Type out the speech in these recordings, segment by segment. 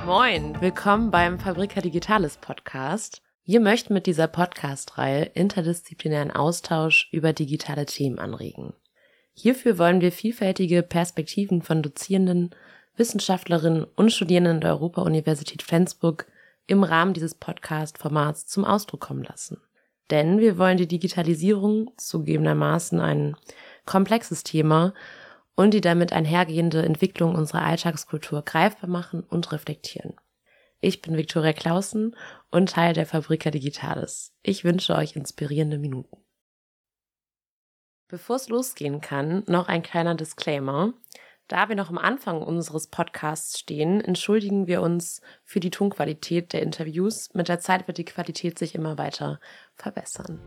Moin, willkommen beim Fabrica Digitalis Podcast. Wir möchten mit dieser Podcast-Reihe interdisziplinären Austausch über digitale Themen anregen. Hierfür wollen wir vielfältige Perspektiven von Dozierenden, Wissenschaftlerinnen und Studierenden der Europa-Universität Flensburg im Rahmen dieses Podcast-Formats zum Ausdruck kommen lassen. Denn wir wollen die Digitalisierung, zugegebenermaßen ein komplexes Thema, und die damit einhergehende Entwicklung unserer Alltagskultur greifbar machen und reflektieren. Ich bin Viktoria Clausen und Teil der Fabrica Digitalis. Ich wünsche euch inspirierende Minuten. Bevor es losgehen kann, noch ein kleiner Disclaimer. Da wir noch am Anfang unseres Podcasts stehen, entschuldigen wir uns für die Tonqualität der Interviews. Mit der Zeit wird die Qualität sich immer weiter verbessern.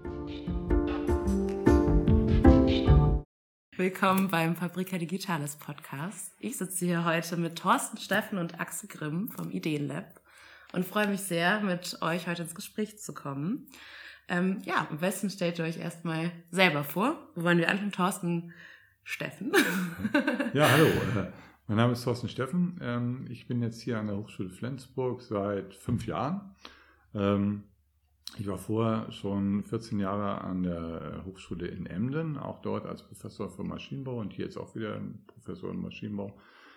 Willkommen beim Fabrica Digitalis Podcast. Ich sitze hier heute mit Thorsten Steffen und Axel Grimm vom Ideenlab und freue mich sehr, mit euch heute ins Gespräch zu kommen. Am besten stellt ihr euch erstmal selber vor. Wo wollen wir anfangen? Thorsten Steffen. Ja, hallo. Mein Name ist Thorsten Steffen. Ich bin jetzt hier an der Hochschule Flensburg seit 5 Jahren. Ich war vorher schon 14 Jahre an der Hochschule in Emden, auch dort als Professor für Maschinenbau und hier jetzt auch wieder Professor in Maschinenbau.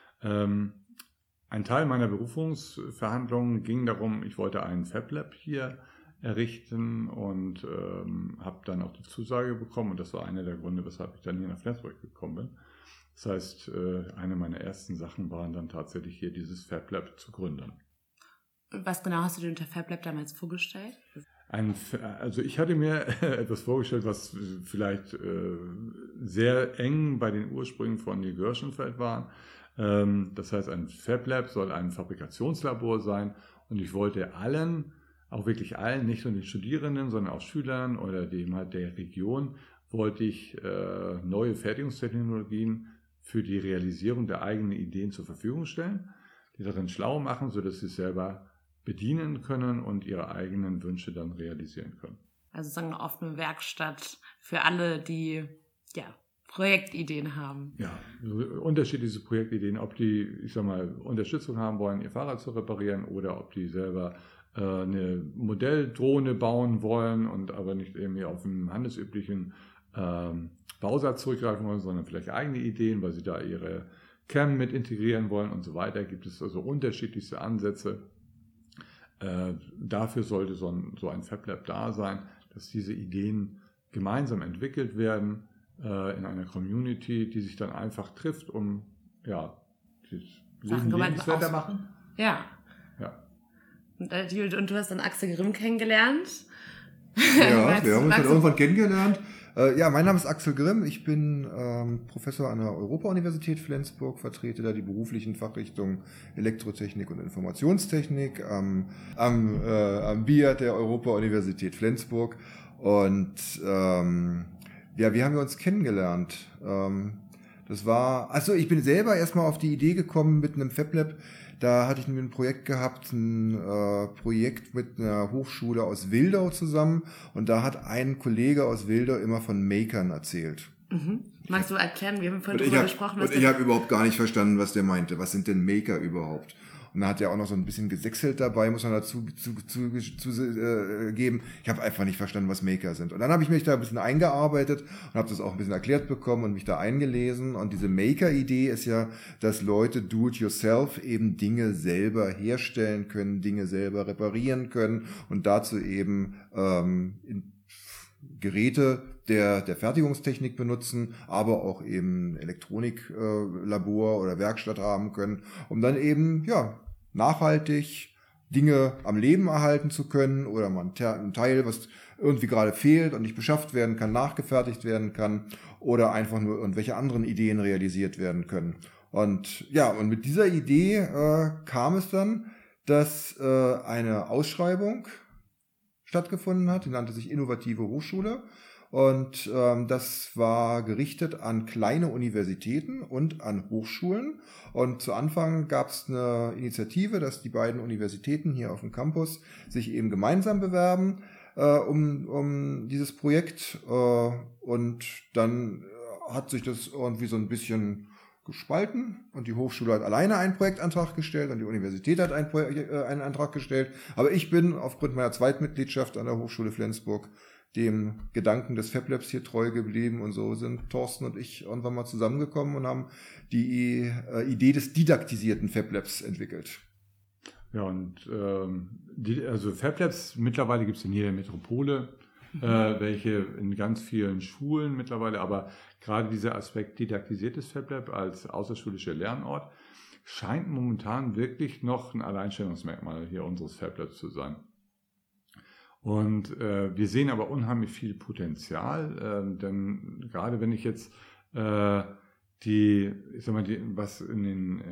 Ein Teil meiner Berufungsverhandlungen ging darum, ich wollte einen FabLab hier errichten und habe dann auch die Zusage bekommen und das war einer der Gründe, weshalb ich dann hier nach Flensburg gekommen bin. Das heißt, eine meiner ersten Sachen waren dann tatsächlich hier dieses FabLab zu gründen. Was genau hast du dir unter FabLab damals vorgestellt? Also ich hatte mir etwas vorgestellt, was vielleicht sehr eng bei den Ursprüngen von Neil Gershenfeld war. Das heißt, ein FabLab soll ein Fabrikationslabor sein und ich wollte allen, auch wirklich allen, nicht nur den Studierenden, sondern auch Schülern oder dem halt der Region, wollte ich neue Fertigungstechnologien für die Realisierung der eigenen Ideen zur Verfügung stellen, die darin schlau machen, sodass sie es selber bedienen können und ihre eigenen Wünsche dann realisieren können. Also sozusagen eine offene Werkstatt für alle, die Projektideen haben. Ja, unterschiedliche Projektideen, ob die, Unterstützung haben wollen, ihr Fahrrad zu reparieren oder ob die selber eine Modelldrohne bauen wollen und aber nicht irgendwie auf einen handelsüblichen Bausatz zurückgreifen wollen, sondern vielleicht eigene Ideen, weil sie da ihre CAM mit integrieren wollen und so weiter. Gibt es also unterschiedlichste Ansätze. Dafür sollte so ein FabLab da sein, dass diese Ideen gemeinsam entwickelt werden in einer Community, die sich dann einfach trifft, um das Leben lebenswerter machen. Ja. Und du hast dann Axel Grimm kennengelernt. Ja, wir haben uns dann irgendwann kennengelernt. Mein Name ist Axel Grimm. Ich bin Professor an der Europa-Universität Flensburg, vertrete da die beruflichen Fachrichtungen Elektrotechnik und Informationstechnik am BIAT der Europa-Universität Flensburg. Und wie haben wir uns kennengelernt? Ich bin selber erstmal auf die Idee gekommen mit einem FabLab. Da hatte ich ein Projekt gehabt, ein Projekt mit einer Hochschule aus Wildau zusammen. Und da hat ein Kollege aus Wildau immer von Makern erzählt. Mhm. Magst du erklären, wir haben vorhin darüber gesprochen. Und ich habe überhaupt gar nicht verstanden, was der meinte. Was sind denn Maker überhaupt? Und da hat er auch noch so ein bisschen gesächselt dabei, muss man dazu geben. Ich habe einfach nicht verstanden, was Maker sind. Und dann habe ich mich da ein bisschen eingearbeitet und habe das auch ein bisschen erklärt bekommen und mich da eingelesen. Und diese Maker-Idee ist ja, dass Leute do-it-yourself eben Dinge selber herstellen können, Dinge selber reparieren können und dazu eben Geräte der Fertigungstechnik benutzen, aber auch eben Elektroniklabor oder Werkstatt haben können, um dann eben nachhaltig Dinge am Leben erhalten zu können oder mal ein Teil, was irgendwie gerade fehlt und nicht beschafft werden kann, nachgefertigt werden kann oder einfach nur irgendwelche anderen Ideen realisiert werden können. Und mit dieser Idee kam es dann, dass eine Ausschreibung stattgefunden hat, die nannte sich Innovative Hochschule. Und das war gerichtet an kleine Universitäten und an Hochschulen. Und zu Anfang gab es eine Initiative, dass die beiden Universitäten hier auf dem Campus sich eben gemeinsam bewerben um dieses Projekt. Und dann hat sich das irgendwie so ein bisschen gespalten und die Hochschule hat alleine einen Projektantrag gestellt und die Universität hat einen Antrag gestellt. Aber ich bin aufgrund meiner Zweitmitgliedschaft an der Hochschule Flensburg dem Gedanken des Fab Labs hier treu geblieben und so sind Thorsten und ich irgendwann mal zusammengekommen und haben die Idee des didaktisierten Fab Labs entwickelt. Ja, und also Fab Labs mittlerweile gibt es in jeder Metropole, welche in ganz vielen Schulen mittlerweile, aber gerade dieser Aspekt didaktisiertes Fab Lab als außerschulischer Lernort scheint momentan wirklich noch ein Alleinstellungsmerkmal hier unseres Fab Labs zu sein. Und wir sehen aber unheimlich viel Potenzial, denn gerade wenn ich jetzt was in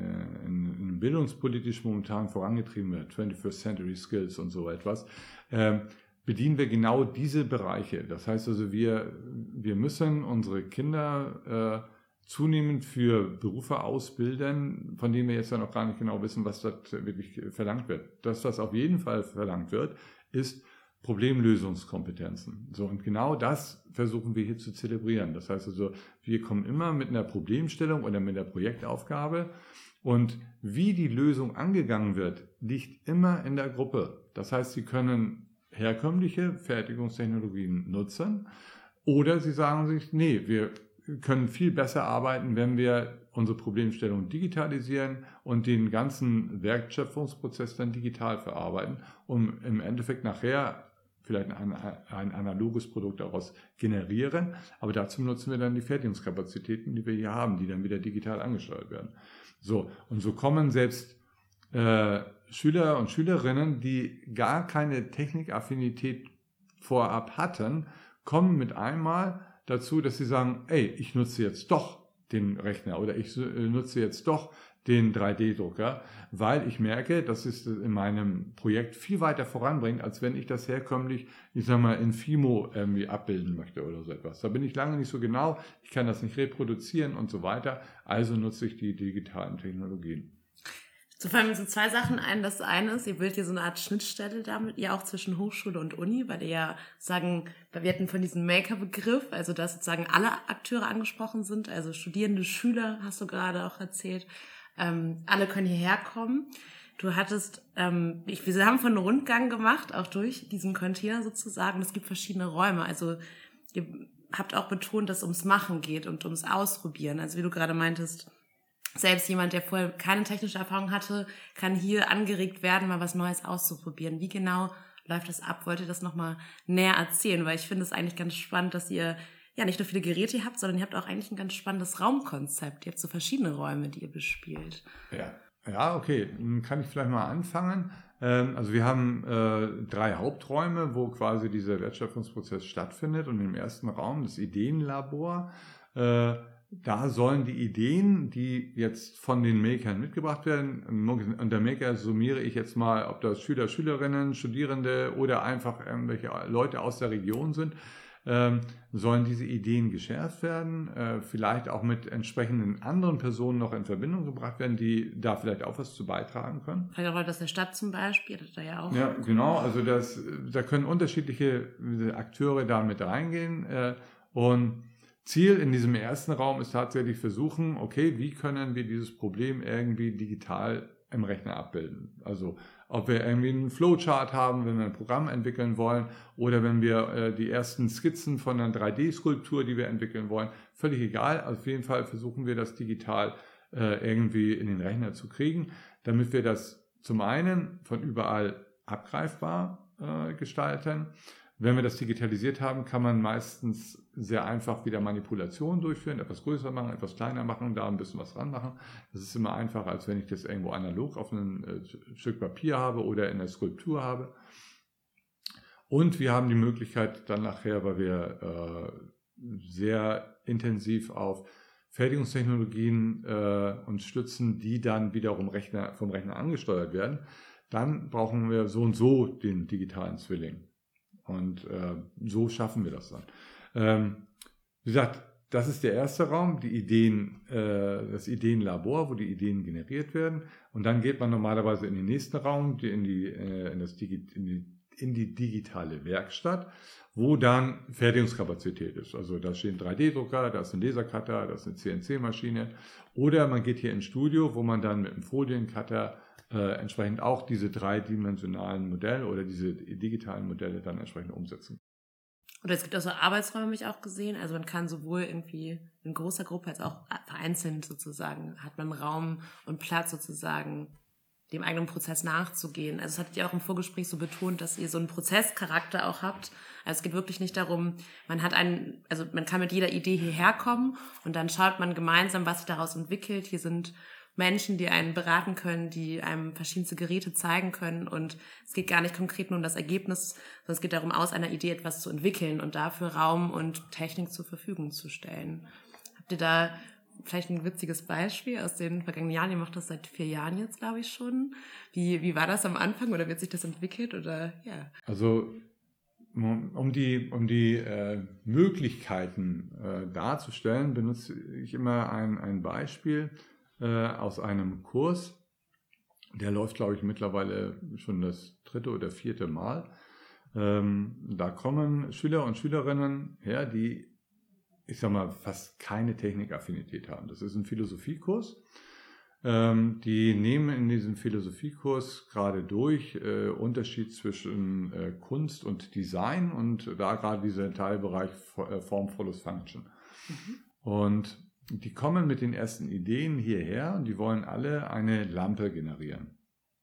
den bildungspolitisch momentan vorangetrieben wird, 21st Century Skills und so etwas, bedienen wir genau diese Bereiche. Das heißt also, wir müssen unsere Kinder zunehmend für Berufe ausbilden, von denen wir jetzt ja noch gar nicht genau wissen, was dort wirklich verlangt wird. Das, was auf jeden Fall verlangt wird, ist Problemlösungskompetenzen. So, und genau das versuchen wir hier zu zelebrieren. Das heißt also, wir kommen immer mit einer Problemstellung oder mit einer Projektaufgabe und wie die Lösung angegangen wird, liegt immer in der Gruppe. Das heißt, Sie können herkömmliche Fertigungstechnologien nutzen oder Sie sagen sich, nee, wir können viel besser arbeiten, wenn wir unsere Problemstellung digitalisieren und den ganzen Wertschöpfungsprozess dann digital verarbeiten, um im Endeffekt nachher vielleicht ein analoges Produkt daraus generieren, aber dazu nutzen wir dann die Fertigungskapazitäten, die wir hier haben, die dann wieder digital angesteuert werden. So, und so kommen selbst Schüler und Schülerinnen, die gar keine Technikaffinität vorab hatten, kommen mit einmal dazu, dass sie sagen, ey, ich nutze jetzt doch den Rechner oder ich nutze jetzt doch den 3D-Drucker, weil ich merke, dass es in meinem Projekt viel weiter voranbringt, als wenn ich das herkömmlich, ich sag mal, in Fimo irgendwie abbilden möchte oder so etwas. Da bin ich lange nicht so genau, ich kann das nicht reproduzieren und so weiter, also nutze ich die digitalen Technologien. So fallen mir so zwei Sachen ein. Das eine ist, ihr bildet hier so eine Art Schnittstelle damit, ja auch zwischen Hochschule und Uni, weil ihr ja sagen, wir hatten von diesem Maker-Begriff, also dass sozusagen alle Akteure angesprochen sind, also Studierende, Schüler, hast du gerade auch erzählt, alle können hierher kommen. Du hattest, wir haben von einem Rundgang gemacht, auch durch diesen Container sozusagen. Es gibt verschiedene Räume, also ihr habt auch betont, dass es ums Machen geht und ums Ausprobieren, also wie du gerade meintest, selbst jemand, der vorher keine technische Erfahrung hatte, kann hier angeregt werden, mal was Neues auszuprobieren. Wie genau läuft das ab? Wollt ihr das nochmal näher erzählen? Weil ich finde es eigentlich ganz spannend, dass ihr ja nicht nur viele Geräte habt, sondern ihr habt auch eigentlich ein ganz spannendes Raumkonzept. Ihr habt so verschiedene Räume, die ihr bespielt. Ja, okay. Dann kann ich vielleicht mal anfangen. Also wir haben 3 Haupträume, wo quasi dieser Wertschöpfungsprozess stattfindet. Und im ersten Raum, das Ideenlabor, da sollen die Ideen, die jetzt von den Makern mitgebracht werden, unter Maker summiere ich jetzt mal, ob das Schüler, Schülerinnen, Studierende oder einfach irgendwelche Leute aus der Region sind, sollen diese Ideen geschärft werden, vielleicht auch mit entsprechenden anderen Personen noch in Verbindung gebracht werden, die da vielleicht auch was zu beitragen können. Vielleicht auch Leute aus der Stadt zum Beispiel, das da ja auch. Ja, genau, also da können unterschiedliche Akteure da mit reingehen und Ziel in diesem ersten Raum ist tatsächlich versuchen, okay, wie können wir dieses Problem irgendwie digital im Rechner abbilden? Also ob wir irgendwie einen Flowchart haben, wenn wir ein Programm entwickeln wollen oder wenn wir die ersten Skizzen von einer 3D-Skulptur, die wir entwickeln wollen, völlig egal. Auf jeden Fall versuchen wir das digital irgendwie in den Rechner zu kriegen, damit wir das zum einen von überall abgreifbar gestalten. Wenn wir das digitalisiert haben, kann man meistens sehr einfach wieder Manipulationen durchführen, etwas größer machen, etwas kleiner machen, da ein bisschen was dran machen. Das ist immer einfacher, als wenn ich das irgendwo analog auf einem Stück Papier habe oder in der Skulptur habe. Und wir haben die Möglichkeit dann nachher, weil wir sehr intensiv auf Fertigungstechnologien uns stützen, die dann wiederum vom Rechner angesteuert werden, dann brauchen wir so und so den digitalen Zwilling. Und so schaffen wir das dann. Wie gesagt, das ist der erste Raum, das Ideenlabor, wo die Ideen generiert werden. Und dann geht man normalerweise in den nächsten Raum, in die in die digitale Werkstatt, wo dann Fertigungskapazität ist. Also da steht ein 3D-Drucker, da ist ein Lasercutter, da ist eine CNC-Maschine. Oder man geht hier ins Studio, wo man dann mit einem Foliencutter entsprechend auch diese dreidimensionalen Modelle oder diese digitalen Modelle dann entsprechend umsetzen. Oder es gibt auch so Arbeitsräume, habe ich auch gesehen. Also man kann sowohl irgendwie in großer Gruppe als auch vereinzelt sozusagen, hat man Raum und Platz sozusagen, dem eigenen Prozess nachzugehen. Also das hattet ihr auch im Vorgespräch so betont, dass ihr so einen Prozesscharakter auch habt. Also es geht wirklich nicht darum, man kann mit jeder Idee hierher kommen und dann schaut man gemeinsam, was sich daraus entwickelt. Hier sind Menschen, die einen beraten können, die einem verschiedenste Geräte zeigen können und es geht gar nicht konkret nur um das Ergebnis, sondern es geht darum, aus einer Idee etwas zu entwickeln und dafür Raum und Technik zur Verfügung zu stellen. Habt ihr da vielleicht ein witziges Beispiel aus den vergangenen Jahren? Ihr macht das seit 4 Jahren jetzt, glaube ich, schon. Wie war das am Anfang oder wird sich das entwickelt? Oder ja? Also um die Möglichkeiten darzustellen, benutze ich immer ein Beispiel aus einem Kurs. Der läuft, glaube ich, mittlerweile schon das 3. oder 4. Mal. Da kommen Schüler und Schülerinnen her, die, ich sag mal, fast keine Technikaffinität haben. Das ist ein Philosophiekurs. Die nehmen in diesem Philosophiekurs gerade durch Unterschied zwischen Kunst und Design und da gerade dieser Teilbereich Form follows Function. Und die kommen mit den ersten Ideen hierher und die wollen alle eine Lampe generieren.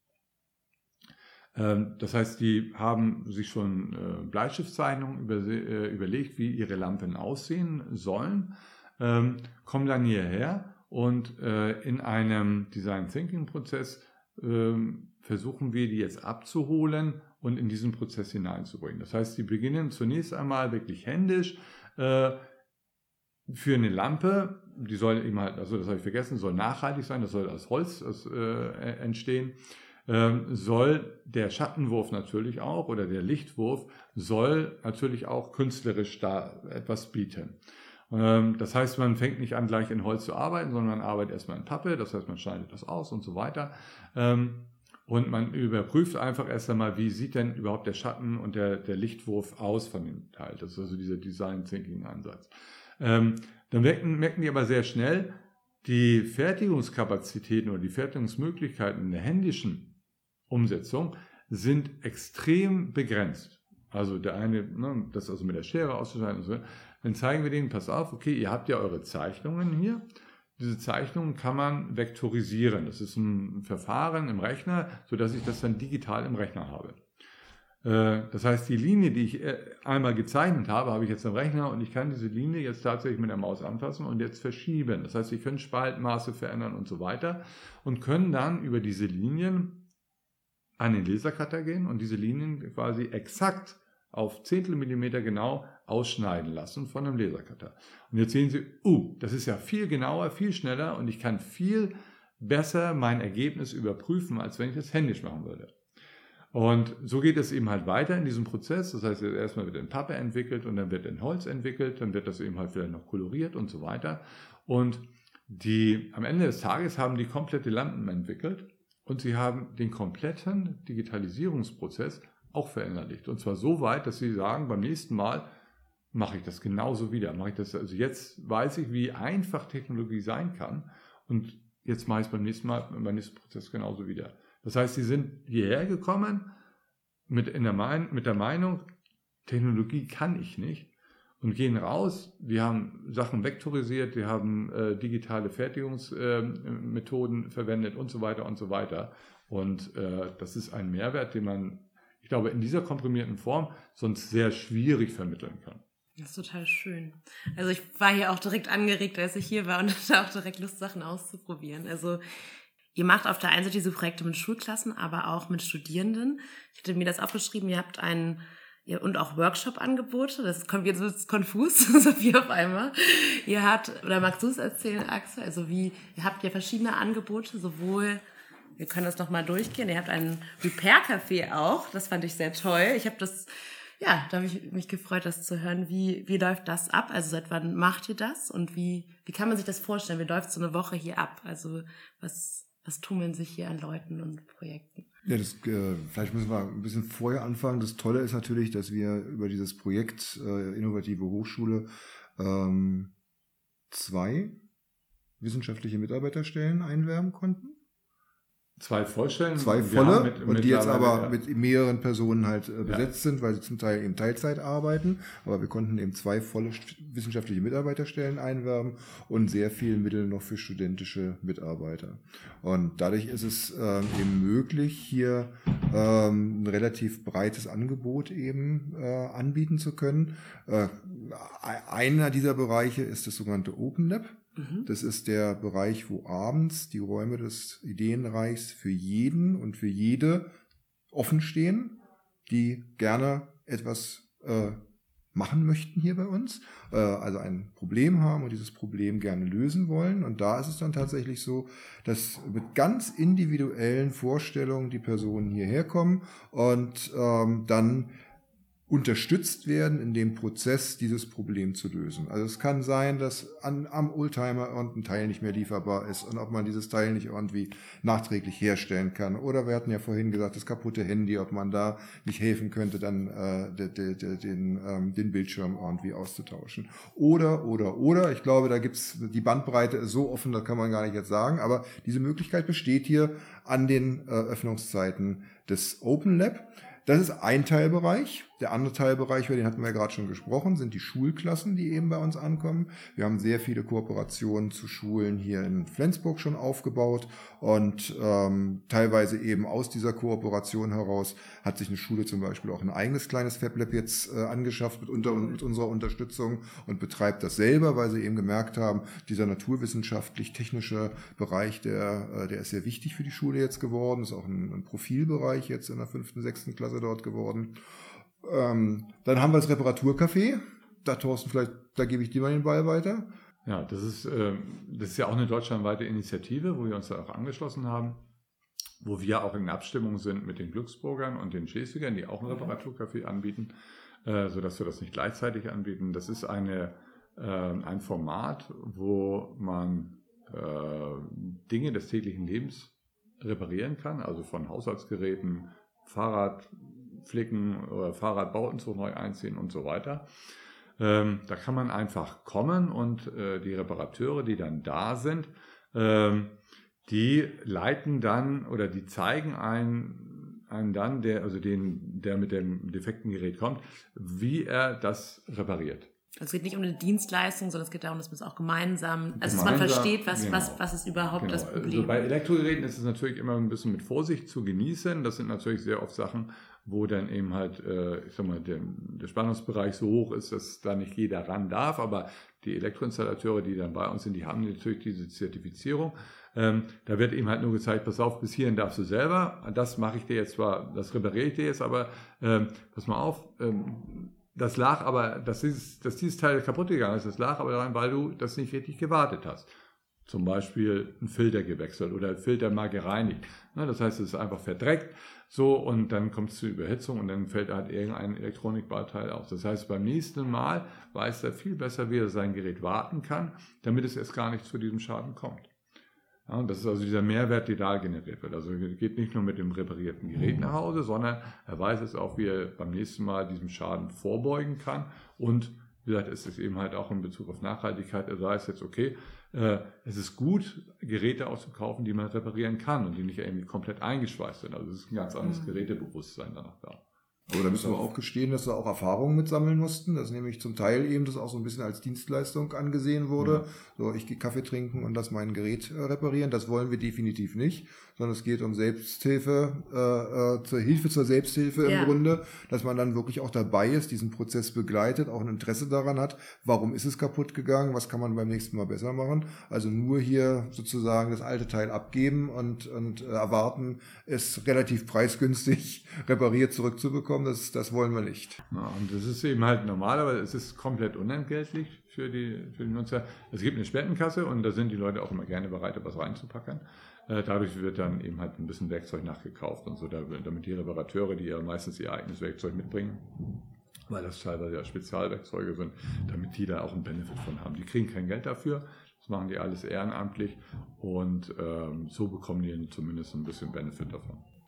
Das heißt, die haben sich schon Bleistiftzeichnungen überlegt, wie ihre Lampen aussehen sollen, kommen dann hierher und in einem Design Thinking Prozess versuchen wir, die jetzt abzuholen und in diesen Prozess hineinzubringen. Das heißt, die beginnen zunächst einmal wirklich händisch für eine Lampe, die soll eben halt, also das habe ich vergessen, soll nachhaltig sein, das soll aus Holz entstehen, soll der Schattenwurf natürlich auch oder der Lichtwurf soll natürlich auch künstlerisch da etwas bieten. Das heißt, man fängt nicht an, gleich in Holz zu arbeiten, sondern man arbeitet erstmal in Pappe, das heißt, man schneidet das aus und so weiter. Und man überprüft einfach erst einmal, wie sieht denn überhaupt der Schatten und der Lichtwurf aus von dem Teil. Das ist also dieser Design Thinking Ansatz. Dann merken die aber sehr schnell, die Fertigungskapazitäten oder die Fertigungsmöglichkeiten in der händischen Umsetzung sind extrem begrenzt. Also der eine, das also mit der Schere auszuschneiden und so, dann zeigen wir denen, pass auf, okay, ihr habt ja eure Zeichnungen hier. Diese Zeichnungen kann man vektorisieren. Das ist ein Verfahren im Rechner, sodass ich das dann digital im Rechner habe. Das heißt, die Linie, die ich einmal gezeichnet habe, habe ich jetzt im Rechner und ich kann diese Linie jetzt tatsächlich mit der Maus anfassen und jetzt verschieben. Das heißt, ich kann Spaltmaße verändern und so weiter und können dann über diese Linien an den Lasercutter gehen und diese Linien quasi exakt auf Zehntelmillimeter genau ausschneiden lassen von einem Lasercutter. Und jetzt sehen Sie, das ist ja viel genauer, viel schneller und ich kann viel besser mein Ergebnis überprüfen, als wenn ich das händisch machen würde. Und so geht es eben halt weiter in diesem Prozess. Das heißt, erstmal wird in Pappe entwickelt und dann wird in Holz entwickelt, dann wird das eben halt vielleicht noch koloriert und so weiter. Und am Ende des Tages haben die komplette Lampen entwickelt und sie haben den kompletten Digitalisierungsprozess auch verinnerlicht. Und zwar so weit, dass sie sagen, beim nächsten Mal mache ich das genauso wieder. Also jetzt weiß ich, wie einfach Technologie sein kann und jetzt mache ich es beim nächsten Prozess genauso wieder. Das heißt, sie sind hierher gekommen mit der Meinung, Technologie kann ich nicht und gehen raus. Wir haben Sachen vektorisiert, wir haben digitale Fertigungsmethoden verwendet und so weiter und so weiter. Und das ist ein Mehrwert, den man, ich glaube, in dieser komprimierten Form sonst sehr schwierig vermitteln kann. Das ist total schön. Also ich war hier auch direkt angeregt, als ich hier war und hatte auch direkt Lust, Sachen auszuprobieren. Also ihr macht auf der einen Seite diese Projekte mit Schulklassen, aber auch mit Studierenden. Ich hatte mir das aufgeschrieben, ihr habt und auch Workshop-Angebote. Das kommt jetzt ein bisschen konfus, so wie auf einmal. Oder magst du es erzählen, Axel? Also ihr habt ja verschiedene Angebote, sowohl, wir können das nochmal durchgehen, ihr habt ein Repair-Café auch, das fand ich sehr toll. Da habe ich mich gefreut, das zu hören. Wie läuft das ab? Also seit wann macht ihr das? Und wie kann man sich das vorstellen? Wie läuft so eine Woche hier ab? Also was tummeln sich hier an Leuten und Projekten? Ja, vielleicht müssen wir ein bisschen vorher anfangen. Das Tolle ist natürlich, dass wir über dieses Projekt Innovative Hochschule 2 wissenschaftliche Mitarbeiterstellen einwerben konnten. 2 Vollstellen. 2 volle, und die jetzt aber mit mehreren Personen halt besetzt sind, weil sie zum Teil eben Teilzeit arbeiten. Aber wir konnten eben 2 volle wissenschaftliche Mitarbeiterstellen einwerben und sehr viel Mittel noch für studentische Mitarbeiter. Und dadurch ist es eben möglich, hier ein relativ breites Angebot eben anbieten zu können. Einer dieser Bereiche ist das sogenannte Open Lab. Das ist der Bereich, wo abends die Räume des Ideenreichs für jeden und für jede offen stehen, die gerne etwas machen möchten hier bei uns, also ein Problem haben und dieses Problem gerne lösen wollen. Und da ist es dann tatsächlich so, dass mit ganz individuellen Vorstellungen die Personen hierher kommen und dann unterstützt werden in dem Prozess, dieses Problem zu lösen. Also es kann sein, dass am Oldtimer irgendein Teil nicht mehr lieferbar ist und ob man dieses Teil nicht irgendwie nachträglich herstellen kann. Oder wir hatten ja vorhin gesagt, das kaputte Handy, ob man da nicht helfen könnte, dann den Bildschirm irgendwie auszutauschen. Oder, ich glaube, da gibt's die Bandbreite ist so offen, das kann man gar nicht jetzt sagen, aber diese Möglichkeit besteht hier an den Öffnungszeiten des Open Lab. Das ist ein Teilbereich. Der andere Teilbereich, über den hatten wir ja gerade schon gesprochen, sind die Schulklassen, die eben bei uns ankommen. Wir haben sehr viele Kooperationen zu Schulen hier in Flensburg schon aufgebaut und teilweise eben aus dieser Kooperation heraus hat sich eine Schule zum Beispiel auch ein eigenes kleines FabLab jetzt angeschafft mit unserer Unterstützung und betreibt das selber, weil sie eben gemerkt haben, dieser naturwissenschaftlich-technische Bereich, der ist sehr wichtig für die Schule jetzt geworden, ist auch ein Profilbereich jetzt in der 5., 6. Klasse dort geworden. Dann haben wir das Reparaturcafé. Thorsten, da gebe ich dir mal den Ball weiter. Ja, das ist ja auch eine deutschlandweite Initiative, wo wir uns da auch angeschlossen haben, wo wir auch in Abstimmung sind mit den Glücksburgern und den Schleswigern, die auch ein Reparaturcafé anbieten, sodass wir das nicht gleichzeitig anbieten. Das ist ein Format, wo man Dinge des täglichen Lebens reparieren kann, also von Haushaltsgeräten, Fahrradflicken oder Fahrradbauten so neu einziehen und so weiter. Da kann man einfach kommen und die Reparateure, die dann da sind, die leiten dann oder die zeigen einen dann, der mit dem defekten Gerät kommt, wie er das repariert. Also es geht nicht um eine Dienstleistung, sondern es geht darum, dass man es auch gemeinsam, dass man versteht, was ist überhaupt das Problem. Also bei Elektrogeräten ist es natürlich immer ein bisschen mit Vorsicht zu genießen. Das sind natürlich sehr oft Sachen, wo dann eben halt, der Spannungsbereich so hoch ist, dass da nicht jeder ran darf. Aber die Elektroinstallateure, die dann bei uns sind, die haben natürlich diese Zertifizierung. Da wird eben halt nur gezeigt, pass auf, bis hierhin darfst du selber. Das mache ich dir jetzt zwar, das repariere ich dir jetzt, aber pass mal auf, das lag aber, dass dieses Teil kaputt gegangen ist, das lag aber daran, weil du das nicht richtig gewartet hast. Zum Beispiel einen Filter gewechselt oder ein Filter mal gereinigt. Das heißt, es ist einfach verdreckt, so, und dann kommt es zur Überhitzung und dann fällt halt irgendein Elektronikbauteil aus. Das heißt, beim nächsten Mal weiß er viel besser, wie er sein Gerät warten kann, damit es erst gar nicht zu diesem Schaden kommt. Ja, und das ist also dieser Mehrwert, der da generiert wird. Also er geht nicht nur mit dem reparierten Gerät nach Hause, sondern er weiß es auch, wie er beim nächsten Mal diesem Schaden vorbeugen kann. Und wie gesagt, es ist eben halt auch in Bezug auf Nachhaltigkeit, er weiß jetzt, okay, es ist gut, Geräte auszukaufen, die man reparieren kann und die nicht irgendwie komplett eingeschweißt sind. Also es ist ein ganz anderes Gerätebewusstsein danach da. Aber da müssen wir auch gestehen, dass wir auch Erfahrungen mitsammeln mussten, dass nämlich zum Teil eben das auch so ein bisschen als Dienstleistung angesehen wurde. Ja. So, ich gehe Kaffee trinken und lass mein Gerät reparieren. Das wollen wir definitiv nicht, sondern es geht um Selbsthilfe, zur Hilfe zur Selbsthilfe im Grunde, dass man dann wirklich auch dabei ist, diesen Prozess begleitet, auch ein Interesse daran hat, warum ist es kaputt gegangen, was kann man beim nächsten Mal besser machen. Also nur hier sozusagen das alte Teil abgeben und erwarten, es relativ preisgünstig repariert zurückzubekommen. Das wollen wir nicht. Ja, und das ist eben halt normal, aber es ist komplett unentgeltlich für die Nutzer. Es gibt eine Spendenkasse und da sind die Leute auch immer gerne bereit, etwas reinzupacken. Dadurch wird dann eben halt ein bisschen Werkzeug nachgekauft und so, damit die Reparateure, die ja meistens ihr eigenes Werkzeug mitbringen, weil das teilweise ja Spezialwerkzeuge sind, damit die da auch einen Benefit von haben. Die kriegen kein Geld dafür, das machen die alles ehrenamtlich und so bekommen die zumindest ein bisschen Benefit davon.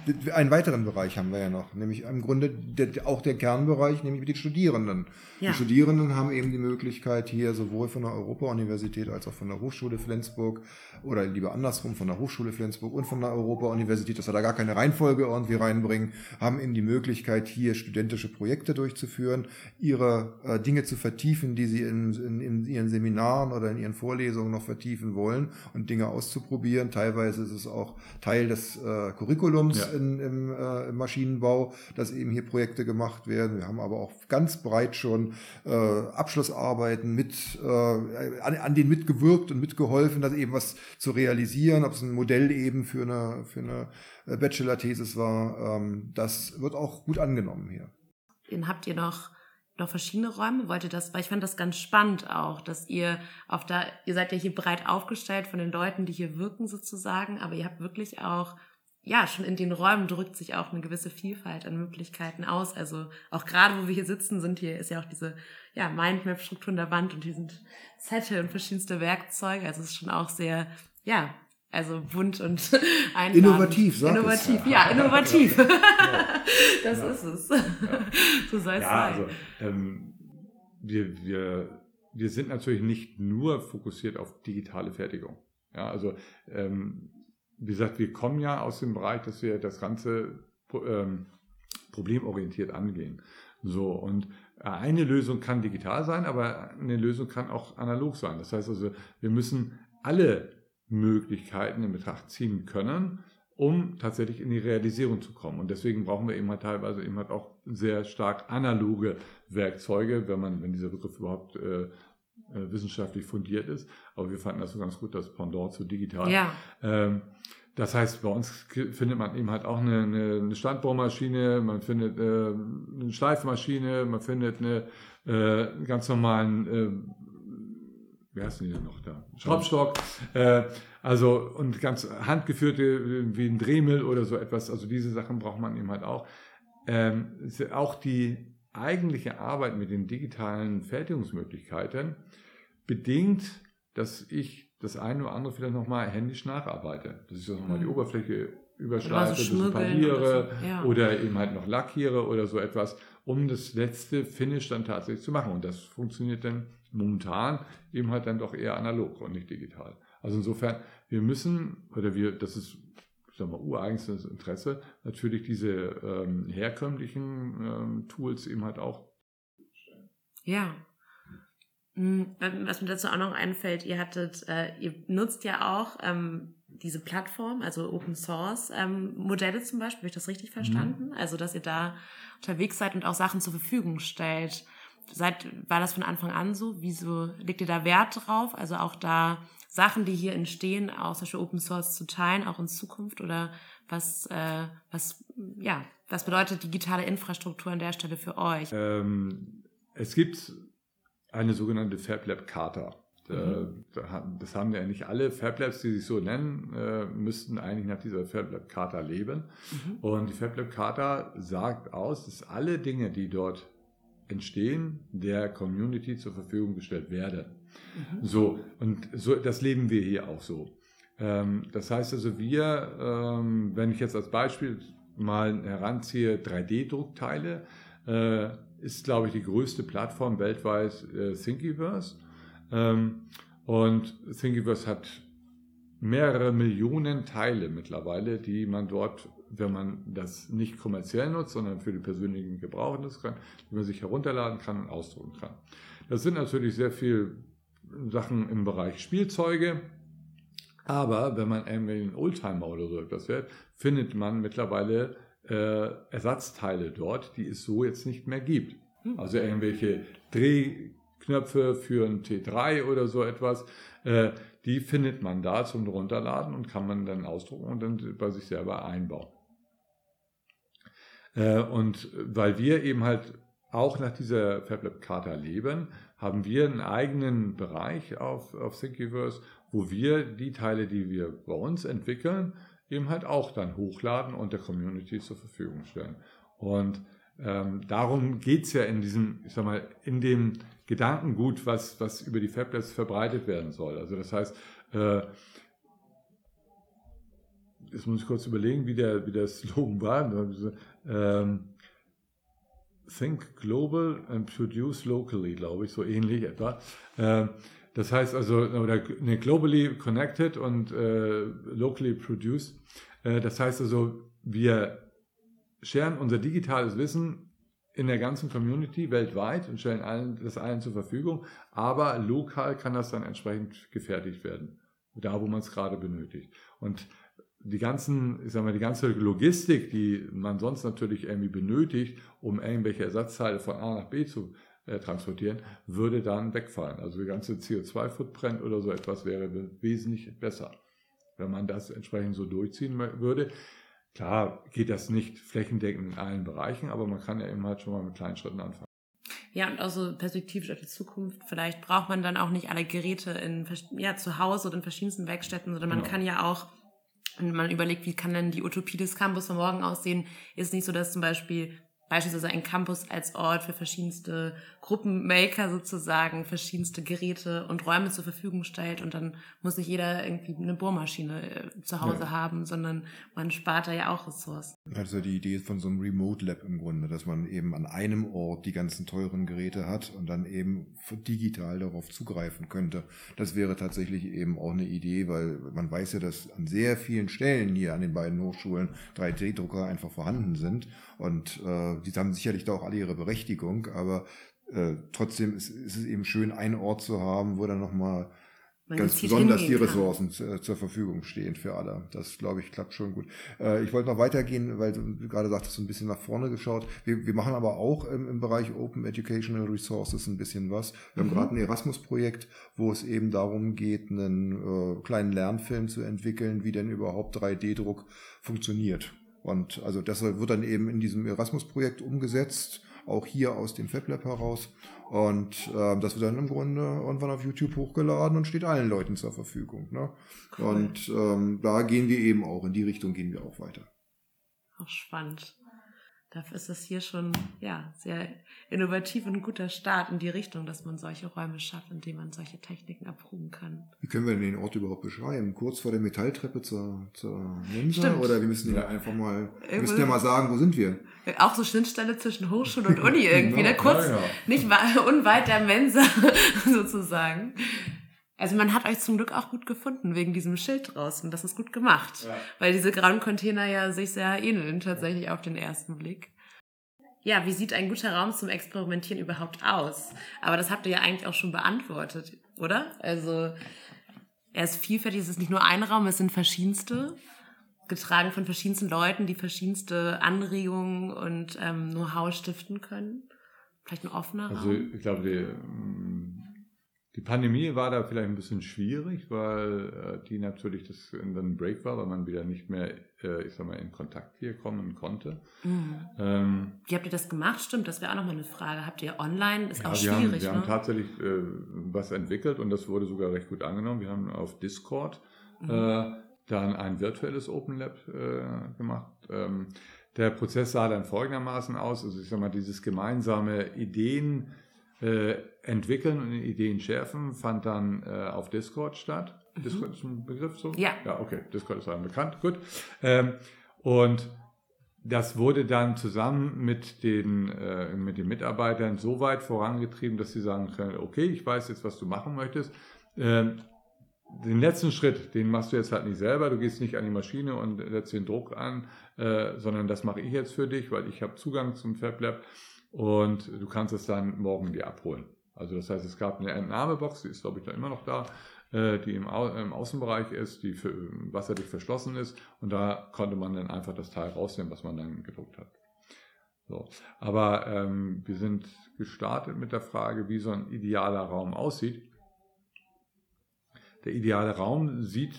einen weiteren Bereich haben wir ja noch, nämlich im Grunde auch der Kernbereich, nämlich mit den Studierenden. Ja. Die Studierenden haben eben die Möglichkeit, hier sowohl von der Europa-Universität als auch von der Hochschule Flensburg oder lieber andersrum, von der Hochschule Flensburg und von der Europa-Universität, dass wir da gar keine Reihenfolge irgendwie reinbringen, haben eben die Möglichkeit, hier studentische Projekte durchzuführen, ihre Dinge zu vertiefen, die sie in ihren Seminaren oder in ihren Vorlesungen noch vertiefen wollen und Dinge auszuprobieren. Teilweise ist es auch Teil des Curriculums im Maschinenbau, dass eben hier Projekte gemacht werden. Wir haben aber auch ganz breit schon Abschlussarbeiten an denen mitgewirkt und mitgeholfen, dass eben was zu realisieren, ob es ein Modell eben für eine Bachelor-Thesis war. Das wird auch gut angenommen hier. Den habt ihr noch verschiedene Räume? Wollt ihr das? Weil ich fand das ganz spannend auch, dass ihr ihr seid ja hier breit aufgestellt von den Leuten, die hier wirken sozusagen, aber ihr habt wirklich auch, schon in den Räumen drückt sich auch eine gewisse Vielfalt an Möglichkeiten aus. Also auch gerade, wo wir hier sitzen, ist ja auch diese Mindmap-Struktur in der Wand und hier sind Zettel und verschiedenste Werkzeuge. Also es ist schon auch sehr, also bunt und einladend. Innovativ, sagt Innovativ, es. Ja, innovativ. Das ist es. So soll es sein. Also, wir sind natürlich nicht nur fokussiert auf digitale Fertigung. Ja, also wie gesagt, wir kommen ja aus dem Bereich, dass wir das Ganze problemorientiert angehen. So, und eine Lösung kann digital sein, aber eine Lösung kann auch analog sein. Das heißt also, wir müssen alle Möglichkeiten in Betracht ziehen können, um tatsächlich in die Realisierung zu kommen. Und deswegen brauchen wir eben halt teilweise eben halt auch sehr stark analoge Werkzeuge, wenn dieser Begriff überhaupt wissenschaftlich fundiert ist. Aber wir fanden das so ganz gut, das Pendant zu digital. Ja. Das heißt, bei uns findet man eben halt auch eine Standbohrmaschine, man findet eine Schleifmaschine, man findet eine ganz normalen, wie heißt denn die denn noch da? Schraubstock. Und ganz handgeführte wie ein Dremel oder so etwas. Also diese Sachen braucht man eben halt auch. Auch die eigentliche Arbeit mit den digitalen Fertigungsmöglichkeiten bedingt, dass ich das eine oder andere vielleicht nochmal händisch nacharbeite. Dass ich das nochmal die Oberfläche überschleife, so poliere oder eben halt noch lackiere oder so etwas, um das letzte Finish dann tatsächlich zu machen. Und das funktioniert dann momentan eben halt dann doch eher analog und nicht digital. Also insofern, das ist, ich sag mal, ureigenes Interesse, natürlich diese herkömmlichen Tools eben halt auch. Ja. Was mir dazu auch noch einfällt, ihr nutzt ja auch diese Plattform, also Open Source Modelle zum Beispiel, habe ich das richtig verstanden? Also, dass ihr da unterwegs seid und auch Sachen zur Verfügung stellt. War das von Anfang an so? Wieso legt ihr da Wert drauf? Also auch da Sachen, die hier entstehen, auch zum Beispiel Open Source zu teilen, auch in Zukunft? Oder was bedeutet digitale Infrastruktur an der Stelle für euch? Es gibt eine sogenannte FabLab Charta. Das haben ja nicht alle FabLabs, die sich so nennen, müssten eigentlich nach dieser FabLab Charta leben. Und die FabLab Charta sagt aus, dass alle Dinge, die dort entstehen, der Community zur Verfügung gestellt werden. So, und so, das leben wir hier auch so. Das heißt also, wenn ich jetzt als Beispiel mal heranziehe, 3D-Druckteile, ist, glaube ich, die größte Plattform weltweit Thingiverse. Und Thingiverse hat mehrere Millionen Teile mittlerweile, die man dort, wenn man das nicht kommerziell nutzt, sondern für den persönlichen Gebrauch nutzen kann, die man sich herunterladen kann und ausdrucken kann. Das sind natürlich sehr viele Sachen im Bereich Spielzeuge, aber wenn man irgendwie ein Oldtimer oder so etwas wird, findet man mittlerweile Ersatzteile dort, die es so jetzt nicht mehr gibt. Also irgendwelche Drehknöpfe für ein T3 oder so etwas, die findet man da zum Runterladen und kann man dann ausdrucken und dann bei sich selber einbauen. Und weil wir eben halt auch nach dieser FabLab Charta leben, haben wir einen eigenen Bereich auf Thingiverse, wo wir die Teile, die wir bei uns entwickeln, eben halt auch dann hochladen und der Community zur Verfügung stellen. Und darum geht es ja in dem Gedankengut, was über die FabLabs verbreitet werden soll. Also das heißt, jetzt muss ich kurz überlegen, wie der Slogan war. Think global and produce locally, glaube ich, so ähnlich etwa. Das heißt also, oder globally connected und locally produced. Das heißt also, wir sharen unser digitales Wissen in der ganzen Community weltweit und stellen das allen zur Verfügung, aber lokal kann das dann entsprechend gefertigt werden, da wo man es gerade benötigt. Und die ganze Logistik, die man sonst natürlich irgendwie benötigt, um irgendwelche Ersatzteile von A nach B zu transportieren, würde dann wegfallen. Also der ganze CO2-Footprint oder so etwas wäre wesentlich besser, wenn man das entsprechend so durchziehen würde. Klar geht das nicht flächendeckend in allen Bereichen, aber man kann ja eben halt schon mal mit kleinen Schritten anfangen. Ja, und auch so perspektivisch auf die Zukunft. Vielleicht braucht man dann auch nicht alle Geräte zu Hause oder in verschiedensten Werkstätten, sondern man kann ja auch, wenn man überlegt, wie kann denn die Utopie des Campus von morgen aussehen, ist nicht so, dass zum beispielsweise ein Campus als Ort für verschiedenste Gruppenmaker sozusagen verschiedenste Geräte und Räume zur Verfügung stellt und dann muss nicht jeder irgendwie eine Bohrmaschine zu Hause haben, sondern man spart da ja auch Ressourcen. Also die Idee von so einem Remote Lab im Grunde, dass man eben an einem Ort die ganzen teuren Geräte hat und dann eben digital darauf zugreifen könnte. Das wäre tatsächlich eben auch eine Idee, weil man weiß ja, dass an sehr vielen Stellen hier an den beiden Hochschulen 3D-Drucker einfach vorhanden sind und die haben sicherlich da auch alle ihre Berechtigung, aber trotzdem ist es eben schön, einen Ort zu haben, wo dann nochmal ganz besonders die Ressourcen zur Verfügung stehen für alle. Das, glaube ich, klappt schon gut. Ich wollte noch weitergehen, weil du gerade sagtest, so ein bisschen nach vorne geschaut. Wir machen aber auch im Bereich Open Educational Resources ein bisschen was. Wir haben gerade ein Erasmus-Projekt, wo es eben darum geht, einen kleinen Lernfilm zu entwickeln, wie denn überhaupt 3D-Druck funktioniert. Und also das wird dann eben in diesem Erasmus-Projekt umgesetzt, auch hier aus dem FabLab heraus. Und das wird dann im Grunde irgendwann auf YouTube hochgeladen und steht allen Leuten zur Verfügung. Ne? Cool. Und da gehen wir eben auch, in die Richtung gehen wir auch weiter. Auch spannend. Dafür ist das hier schon sehr innovativ und ein guter Start in die Richtung, dass man solche Räume schafft, in denen man solche Techniken abproben kann. Wie können wir denn den Ort überhaupt beschreiben? Kurz vor der Metalltreppe zur Mensa? Oder wir müssen ja einfach mal, sagen, wo sind wir? Auch so Schnittstelle zwischen Hochschule und Uni irgendwie, ne? Kurz, nicht unweit der Mensa sozusagen. Also man hat euch zum Glück auch gut gefunden, wegen diesem Schild draußen. Das ist gut gemacht. Ja. Weil diese grauen Container ja sich sehr ähneln, tatsächlich auf den ersten Blick. Ja, wie sieht ein guter Raum zum Experimentieren überhaupt aus? Aber das habt ihr ja eigentlich auch schon beantwortet, oder? Also er ist vielfältig, es ist nicht nur ein Raum, es sind verschiedenste, getragen von verschiedensten Leuten, die verschiedenste Anregungen und Know-how stiften können. Vielleicht ein offener Raum? Also ich glaube, die Pandemie war da vielleicht ein bisschen schwierig, weil die natürlich das dann ein Break war, weil man wieder nicht mehr, in Kontakt hier kommen konnte. Wie habt ihr das gemacht? Stimmt, das wäre auch nochmal eine Frage. Habt ihr online? Ist auch schwierig, wir haben tatsächlich was entwickelt und das wurde sogar recht gut angenommen. Wir haben auf Discord dann ein virtuelles Open Lab gemacht. Der Prozess sah dann folgendermaßen aus. Also dieses gemeinsame Ideen entwickeln und Ideen schärfen fand dann auf Discord statt. Discord ist ein Begriff so? Ja. Ja, okay. Discord ist einem bekannt. Gut. Und das wurde dann zusammen mit den Mitarbeitern so weit vorangetrieben, dass sie sagen können, okay, ich weiß jetzt, was du machen möchtest. Den letzten Schritt, den machst du jetzt halt nicht selber. Du gehst nicht an die Maschine und setzt den Druck an, sondern das mache ich jetzt für dich, weil ich habe Zugang zum FabLab. Und du kannst es dann morgen dir abholen. Also das heißt, es gab eine Entnahmebox, die ist, glaube ich, da immer noch da, die im Außenbereich ist, die wasserdicht verschlossen ist. Und da konnte man dann einfach das Teil rausnehmen, was man dann gedruckt hat. So. Aber wir sind gestartet mit der Frage, wie so ein idealer Raum aussieht. Der ideale Raum sieht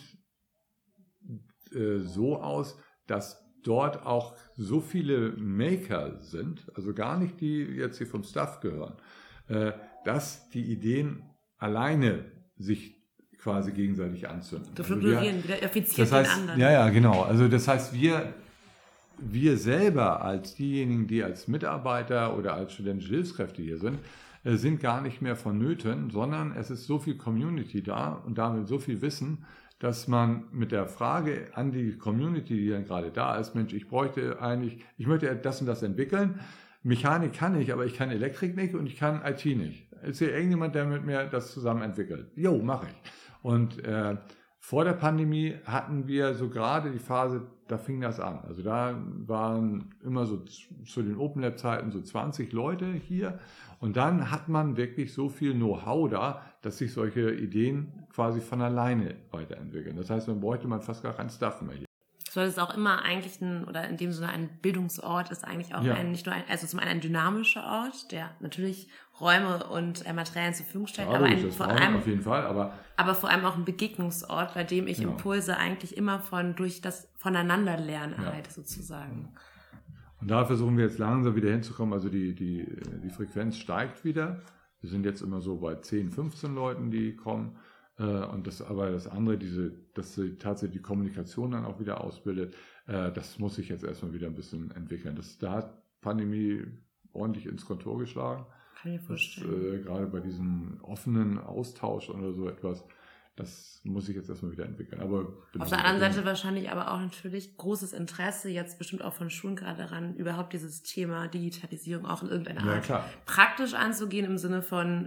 so aus, dass dort auch so viele Maker sind, also gar nicht die jetzt hier vom Staff gehören, dass die Ideen alleine sich quasi gegenseitig anzünden. Du florieren wieder effizient den anderen. Ja, genau. Also das heißt, wir selber als diejenigen, die als Mitarbeiter oder als studentische Hilfskräfte hier sind gar nicht mehr vonnöten, sondern es ist so viel Community da und damit so viel Wissen, dass man mit der Frage an die Community, die dann gerade da ist, Mensch, ich möchte das und das entwickeln. Mechanik kann ich, aber ich kann Elektrik nicht und ich kann IT nicht. Ist hier irgendjemand, der mit mir das zusammen entwickelt? Jo, mache ich. Und vor der Pandemie hatten wir so gerade die Phase, da fing das an. Also da waren immer so zu den Open Lab Zeiten so 20 Leute hier. Und dann hat man wirklich so viel Know-how da, dass sich solche Ideen quasi von alleine weiterentwickeln. Das heißt, man bräuchte fast gar keinen Staff mehr hier. Soll es auch immer eigentlich oder in dem Sinne ein Bildungsort ist eigentlich auch nicht nur also zum einen ein dynamischer Ort, der natürlich Räume und Materialien zur Verfügung stellt, ja, aber vor allem auf jeden Fall, aber vor allem auch ein Begegnungsort, bei dem ich Impulse eigentlich immer durch das Voneinanderlernen erhalte sozusagen. Und da versuchen wir jetzt langsam wieder hinzukommen, also die Frequenz steigt wieder. Wir sind jetzt immer so bei 10, 15 Leuten, die kommen. Und das andere, dass sie tatsächlich die Kommunikation dann auch wieder ausbildet, das muss sich jetzt erstmal wieder ein bisschen entwickeln. Da hat Pandemie ordentlich ins Kontor geschlagen. Kann ich mir vorstellen. Gerade bei diesem offenen Austausch oder so etwas, das muss sich jetzt erstmal wieder entwickeln. Aber auf der anderen Seite wahrscheinlich aber auch natürlich großes Interesse, jetzt bestimmt auch von Schulen gerade daran, überhaupt dieses Thema Digitalisierung auch in irgendeiner Art praktisch anzugehen, im Sinne von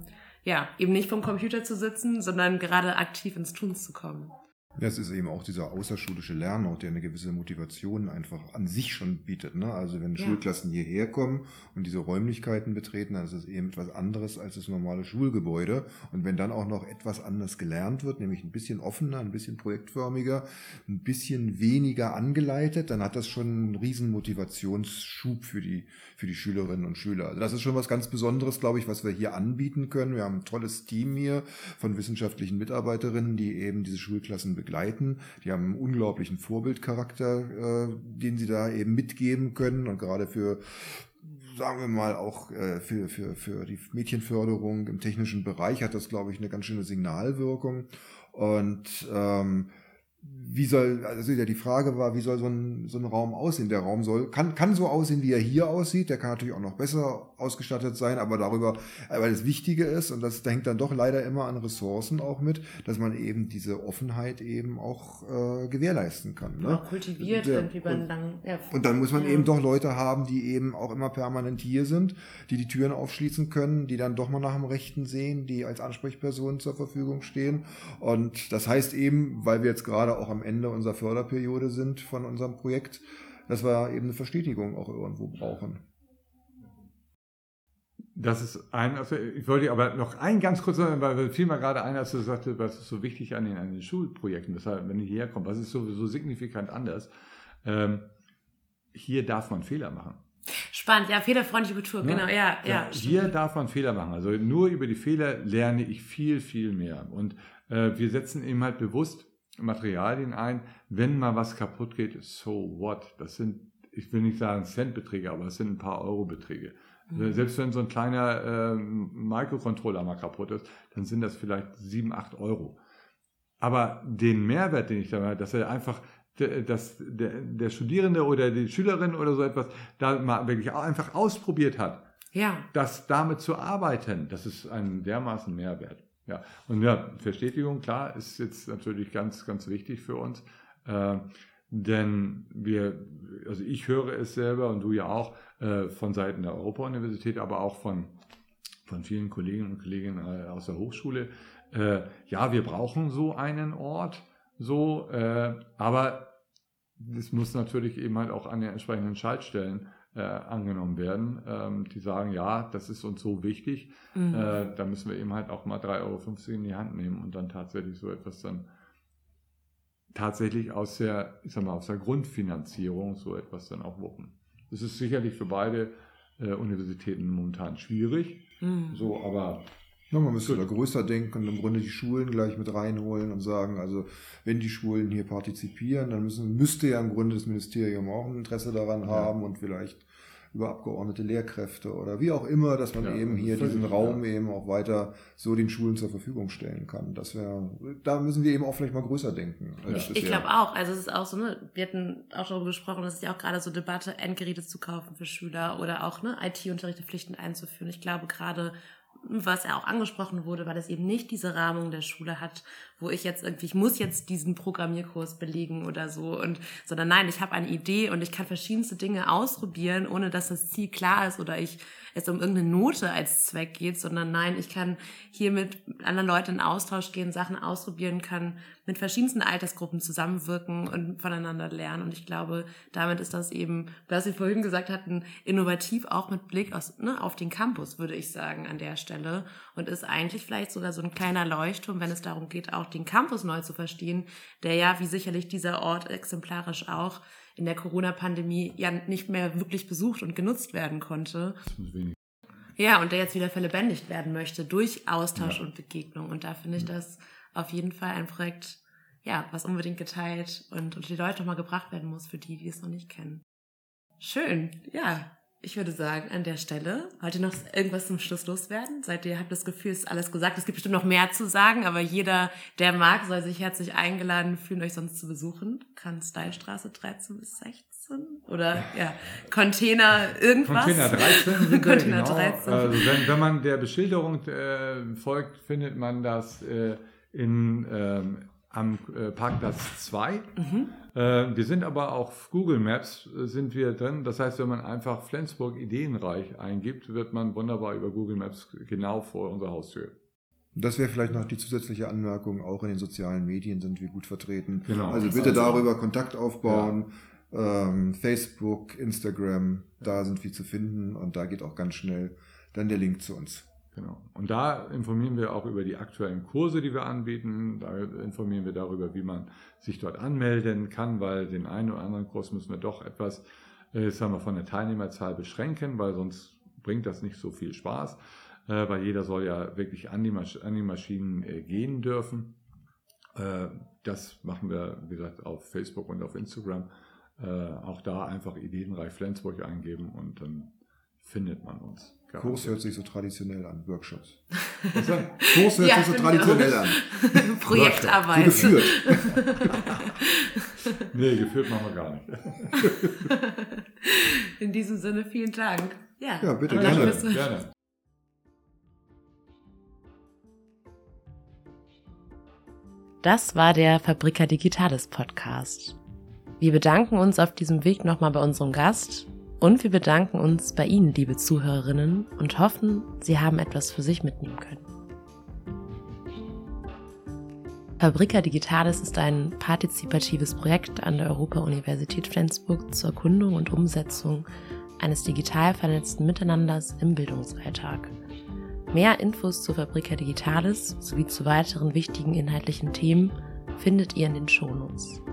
eben nicht vom Computer zu sitzen, sondern gerade aktiv ins Tun zu kommen. Ja, es ist eben auch dieser außerschulische Lernort, der eine gewisse Motivation einfach an sich schon bietet. Ne? Also wenn Schulklassen hierher kommen und diese Räumlichkeiten betreten, dann ist es eben etwas anderes als das normale Schulgebäude. Und wenn dann auch noch etwas anders gelernt wird, nämlich ein bisschen offener, ein bisschen projektförmiger, ein bisschen weniger angeleitet, dann hat das schon einen riesen Motivationsschub für die Schülerinnen und Schüler. Also das ist schon was ganz Besonderes, glaube ich, was wir hier anbieten können. Wir haben ein tolles Team hier von wissenschaftlichen Mitarbeiterinnen, die eben diese Schulklassen begleiten. Die haben einen unglaublichen Vorbildcharakter, den sie da eben mitgeben können, und gerade für, sagen wir mal, auch für die Mädchenförderung im technischen Bereich hat das, glaube ich, eine ganz schöne Signalwirkung. Und die Frage war, wie soll so ein Raum aussehen? Der Raum kann so aussehen, wie er hier aussieht. Der kann natürlich auch noch besser ausgestattet sein, aber das Wichtige ist, und da hängt dann doch leider immer an Ressourcen auch mit, dass man eben diese Offenheit eben auch gewährleisten kann. Ne? Auch kultiviert irgendwie dann. Ja. Und dann muss man eben doch Leute haben, die eben auch immer permanent hier sind, die Türen aufschließen können, die dann doch mal nach dem Rechten sehen, die als Ansprechpersonen zur Verfügung stehen. Und das heißt eben, weil wir jetzt gerade auch am Ende unserer Förderperiode sind von unserem Projekt, dass wir eben eine Verstetigung auch irgendwo brauchen. Das ist also ich wollte aber noch ganz kurz sagen, weil fiel mir gerade ein, als du sagte, was ist so wichtig an den Schulprojekten, weshalb, wenn die hierher kommen, was ist so signifikant anders? Hier darf man Fehler machen. Spannend, ja, fehlerfreundliche Kultur, genau, ja. Hier darf man Fehler machen, also nur über die Fehler lerne ich viel, viel mehr. Und wir setzen eben halt bewusst Materialien ein, wenn mal was kaputt geht, so what? Das sind, ich will nicht sagen Centbeträge, aber es sind ein paar Eurobeträge. Selbst wenn so ein kleiner Microcontroller mal kaputt ist, dann sind das vielleicht 7, 8 Euro. Aber den Mehrwert, den ich da habe, dass er einfach, dass der Studierende oder die Schülerin oder so etwas da mal wirklich auch einfach ausprobiert hat, das damit zu arbeiten, das ist ein dermaßen Mehrwert. Ja, und Verstetigung, klar, ist jetzt natürlich ganz, ganz wichtig für uns, denn ich höre es selber und du ja auch von Seiten der Europa-Universität, aber auch von vielen Kolleginnen und Kollegen aus der Hochschule. Wir brauchen so einen Ort, aber es muss natürlich eben halt auch an den entsprechenden Schaltstellen angenommen werden, die sagen, das ist uns so wichtig, da müssen wir eben halt auch mal 3,50 Euro in die Hand nehmen und dann tatsächlich so etwas dann tatsächlich aus der Grundfinanzierung so etwas dann auch wuppen. Das ist sicherlich für beide Universitäten momentan schwierig, aber man müsste da größer denken und im Grunde die Schulen gleich mit reinholen und sagen, also wenn die Schulen hier partizipieren, dann müsste ja im Grunde das Ministerium auch ein Interesse daran haben und vielleicht über abgeordnete Lehrkräfte oder wie auch immer, dass man eben hier diesen Raum eben auch weiter so den Schulen zur Verfügung stellen kann. Da müssen wir eben auch vielleicht mal größer denken. Ich glaube auch, also es ist auch so, wir hatten auch darüber gesprochen, das ist ja auch gerade so Debatte, Endgeräte zu kaufen für Schüler oder auch IT-Unterricht verpflichtend einzuführen. Ich glaube gerade was ja auch angesprochen wurde, weil es eben nicht diese Rahmung der Schule hat, wo ich muss jetzt diesen Programmierkurs belegen oder so, sondern nein, ich habe eine Idee und ich kann verschiedenste Dinge ausprobieren, ohne dass das Ziel klar ist oder es um irgendeine Note als Zweck geht, sondern nein, ich kann hier mit anderen Leuten in Austausch gehen, Sachen ausprobieren, kann mit verschiedensten Altersgruppen zusammenwirken und voneinander lernen. Und ich glaube, damit ist das eben, was Sie vorhin gesagt hatten, innovativ auch mit Blick auf den Campus, würde ich sagen, an der Stelle. Und ist eigentlich vielleicht sogar so ein kleiner Leuchtturm, wenn es darum geht, auch den Campus neu zu verstehen, der ja, wie sicherlich dieser Ort exemplarisch auch, in der Corona-Pandemie ja nicht mehr wirklich besucht und genutzt werden konnte. Ja, und der jetzt wieder verlebendigt werden möchte durch Austausch und Begegnung. Und da finde ich das auf jeden Fall ein Projekt, ja, was unbedingt geteilt und unter die Leute nochmal gebracht werden muss, für die es noch nicht kennen. Schön, ja. Ich würde sagen, an der Stelle, wollt ihr noch irgendwas zum Schluss loswerden? Habt das Gefühl, es ist alles gesagt? Es gibt bestimmt noch mehr zu sagen, aber jeder, der mag, soll sich herzlich eingeladen fühlen, euch sonst zu besuchen. Kann Stylestraße 13 bis 16 oder Container irgendwas. Container 13 sind Container genau. 13. Also wenn man der Beschilderung folgt, findet man das am Parkplatz 2. Wir sind aber auf Google Maps sind wir drin. Das heißt, wenn man einfach Flensburg Ideenreich eingibt, wird man wunderbar über Google Maps genau vor unserer Haustür. Das wäre vielleicht noch die zusätzliche Anmerkung, auch in den sozialen Medien sind wir gut vertreten. Genau. Also bitte darüber Kontakt aufbauen. Ja. Facebook, Instagram, da sind wir zu finden und da geht auch ganz schnell dann der Link zu uns. Genau. Und da informieren wir auch über die aktuellen Kurse, die wir anbieten. Da informieren wir darüber, wie man sich dort anmelden kann, weil den einen oder anderen Kurs müssen wir doch etwas, von der Teilnehmerzahl beschränken, weil sonst bringt das nicht so viel Spaß, weil jeder soll ja wirklich an die Maschinen gehen dürfen. Das machen wir, wie gesagt, auf Facebook und auf Instagram. Auch da einfach Ideenreich Flensburg eingeben und dann findet man uns. Kurs hört sich so traditionell an, Workshops. Kurs hört sich so traditionell an. Projektarbeit. So geführt. Nee, geführt machen wir gar nicht. In diesem Sinne, vielen Dank. Ja, bitte, gerne. Das war der Fabrica Digitalis Podcast. Wir bedanken uns auf diesem Weg nochmal bei unserem Gast und wir bedanken uns bei Ihnen, liebe Zuhörerinnen, und hoffen, Sie haben etwas für sich mitnehmen können. Fabrica Digitalis ist ein partizipatives Projekt an der Europa-Universität Flensburg zur Erkundung und Umsetzung eines digital vernetzten Miteinanders im Bildungsalltag. Mehr Infos zur Fabrica Digitalis sowie zu weiteren wichtigen inhaltlichen Themen findet ihr in den Shownotes.